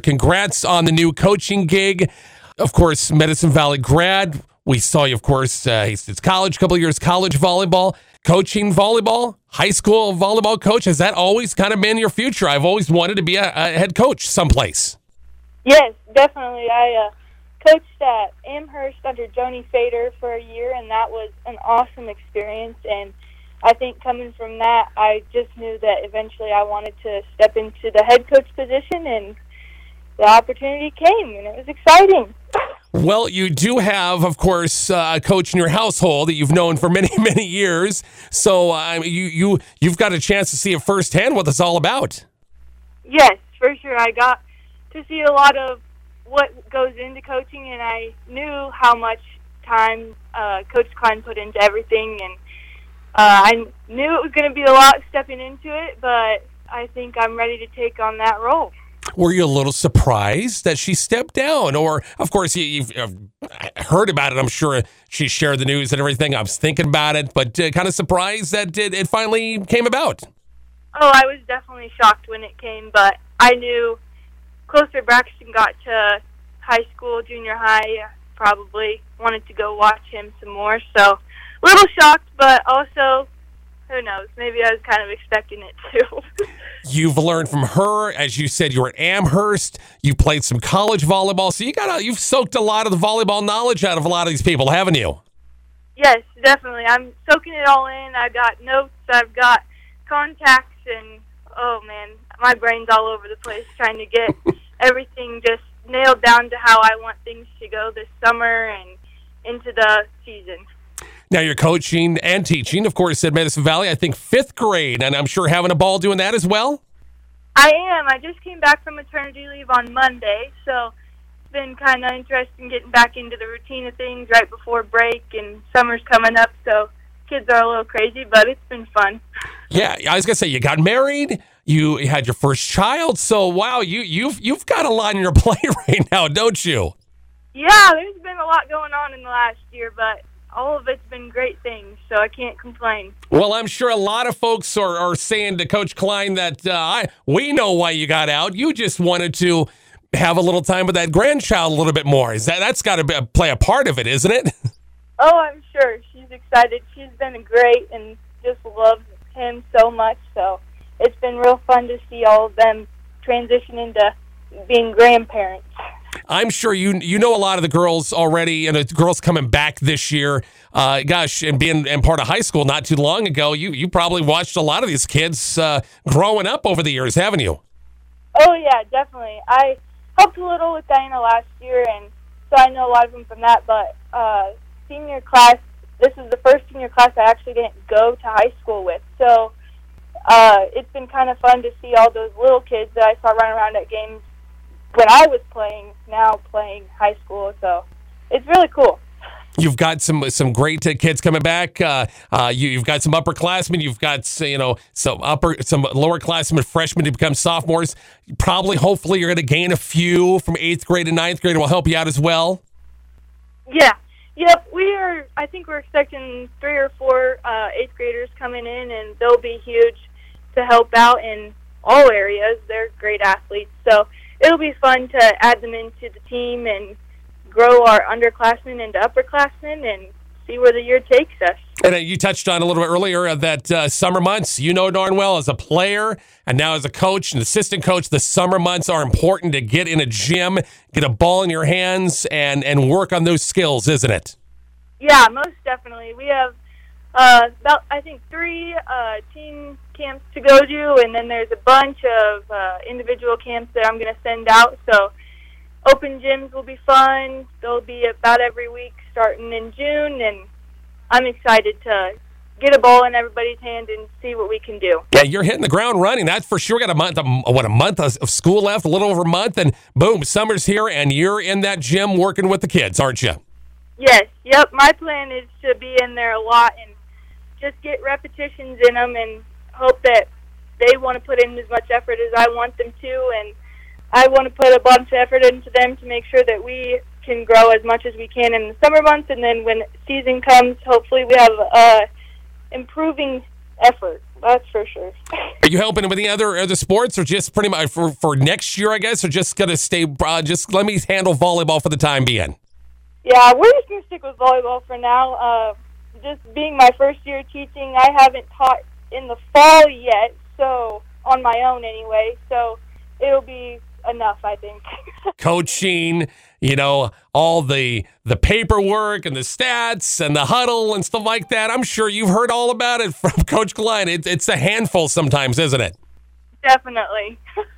congrats on the new coaching gig. Of course, Medicine Valley grad. We saw you, of course, it's college, a couple of years, college volleyball, coaching volleyball, high school volleyball coach. Has that always kind of been your future? I've always wanted to be a head coach someplace. Yes, definitely. I coached at Amherst under Joni Fader for a year, and that was an awesome experience. And I think coming from that, I just knew that eventually I wanted to step into the head coach position, and the opportunity came, and it was exciting. Well, you do have, of course, a coach in your household that you've known for many, many years. So you've got a chance to see it firsthand what it's all about. Yes, for sure. I got to see a lot of what goes into coaching, and I knew how much time Coach Klein put into everything, and I knew it was going to be a lot stepping into it, but I think I'm ready to take on that role. Were you a little surprised that she stepped down? Or, of course, you've heard about it. I'm sure she shared the news and everything. I was thinking about it, but kind of surprised that it finally came about. Oh, I was definitely shocked when it came, but I knew closer Braxton got to high school, junior high, I probably wanted to go watch him some more. So a little shocked, but also, who knows, maybe I was kind of expecting it too. You've learned from her. As you said, you were at Amherst. You played some college volleyball. So you've soaked a lot of the volleyball knowledge out of a lot of these people, haven't you? Yes, definitely. I'm soaking it all in. I've got notes. I've got contacts. And, oh, man, my brain's all over the place trying to get everything just nailed down to how I want things to go this summer and into the season. Now you're coaching and teaching, of course, at Medicine Valley, I think 5th grade, and I'm sure having a ball doing that as well? I am. I just came back from maternity leave on Monday, so it's been kind of interesting getting back into the routine of things right before break, and summer's coming up, so kids are a little crazy, but it's been fun. Yeah, I was going to say, you got married, you had your first child, so wow, you've got a lot on your plate right now, don't you? Yeah, there's been a lot going on in the last year, but all of it's been great things, so I can't complain. Well, I'm sure a lot of folks are saying to Coach Klein that we know why you got out. You just wanted to have a little time with that grandchild a little bit more. That's got to play a part of it, isn't it? Oh, I'm sure. She's excited. She's been great and just loves him so much, so it's been real fun to see all of them transition into being grandparents. I'm sure you know a lot of the girls already, and the girls coming back this year. Gosh, and being part of high school not too long ago, you probably watched a lot of these kids growing up over the years, haven't you? Oh, yeah, definitely. I helped a little with Diana last year, and so I know a lot of them from that, but senior class, this is the first senior class I actually didn't go to high school with, so it's been kind of fun to see all those little kids that I saw running around at games when I was playing, now playing high school, so it's really cool. You've got some great kids coming back. You've got some upperclassmen. You've got some lowerclassmen, freshmen to become sophomores. Probably, hopefully, you're going to gain a few from 8th grade and 9th grade, and will help you out as well. Yeah. Yep. I think we're expecting 3 or 4 8th graders coming in, and they'll be huge to help out in all areas. They're great athletes, so it'll be fun to add them into the team and grow our underclassmen into upperclassmen and see where the year takes us. And you touched on a little bit earlier that summer months, you know darn well as a player and now as a coach and assistant coach, the summer months are important to get in a gym, get a ball in your hands, and work on those skills, isn't it? Yeah, most definitely. We have about, I think, 3 team camps to go to, and then there's a bunch of individual camps that I'm going to send out. So open gyms will be fun. They'll be about every week starting in June, and I'm excited to get a ball in everybody's hand and see what we can do. Yeah, you're hitting the ground running. That's for sure. Got a month of school left, a little over a month, and boom, summer's here, and you're in that gym working with the kids, aren't you? Yes. Yep. My plan is to be in there a lot and just get repetitions in them and hope that they want to put in as much effort as I want them to, and I want to put a bunch of effort into them to make sure that we can grow as much as we can in the summer months, and then when season comes, hopefully we have improving effort. That's for sure. Are you helping with any other sports, or just pretty much for next year, I guess, or just going to stay, just let me handle volleyball for the time being? Yeah, we're just going to stick with volleyball for now. Just being my first year teaching, I haven't taught in the fall yet, so on my own anyway, so it'll be enough, I think. Coaching, all the paperwork and the stats and the huddle and stuff like that. I'm sure you've heard all about it from Coach Glenn. It's a handful sometimes, isn't it? Definitely.